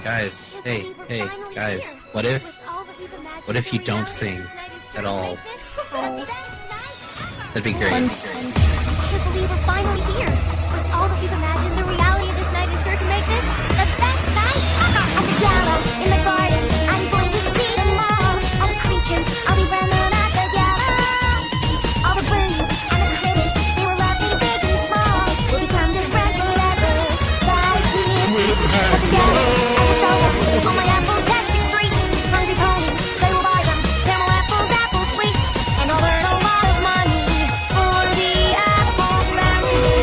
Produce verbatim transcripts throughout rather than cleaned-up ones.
guys, hey, hey, guys, what if, what if you don't sing at all? That'd be great. I can't believe we're finally here. With all that we've imagined, the reality of this night is sure to make this the best night ever. At the gala, in the garden, I'm going to see them all. All the creatures, I'll be running at the gala. All the birdies and the critters, they will love me big and small. We'll become their friends forever, right here. At the gala, at the sofa, all my apple-tastic freaks. Hungry ponies, they will buy them. Caramel apples, apple sweets, and I'll earn a lot of money for the apple family.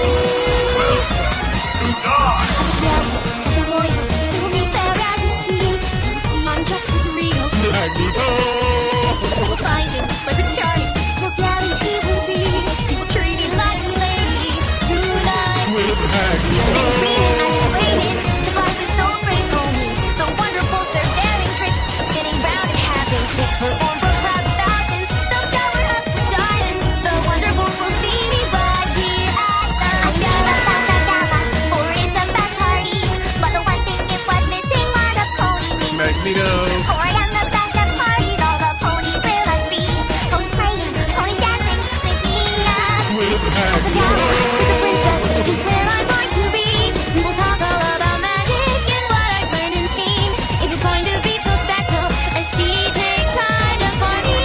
Magneto! Oh, I am the best at parties. All the ponies will I be. Ponies playing, ponies dancing, make me laugh. With At the gala, with the princess is where I'm going to be. We will talk all about magic and what I've learned and seen. It is going to be so special as she takes time just for me.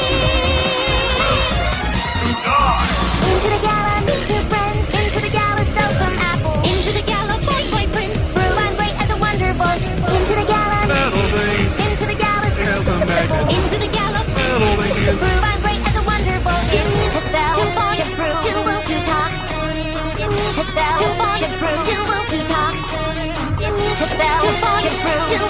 Into the gala, meet your friends. Into the gala, sell some apples. Into the gala, boy, boy, prince. Brew and great as a wonder boy. Into the gala. Into the gala, into the gala, brew and great as a wonder boy. Disney to sell, too far to brew, too will to talk. Disney to sell, too far to brew, too will to talk. Disney to sell, too far to brew, too